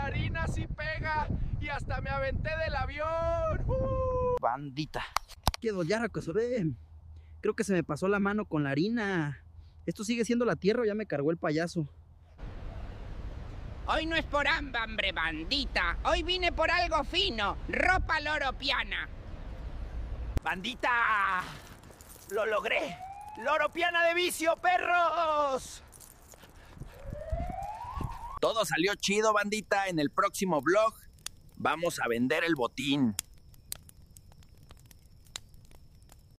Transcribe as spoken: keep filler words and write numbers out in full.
harina sí pega y hasta me aventé del avión. Uh. Bandita. Quedó ya, ve. Creo que se me pasó la mano con la harina. ¿Esto sigue siendo la tierra o ya me cargó el payaso? Hoy no es por hambre, bandita. Hoy vine por algo fino. Ropa loropiana. ¡Bandita! ¡Lo logré! ¡Loropiana de vicio, perros! Todo salió chido, bandita. En el próximo vlog vamos a vender el botín.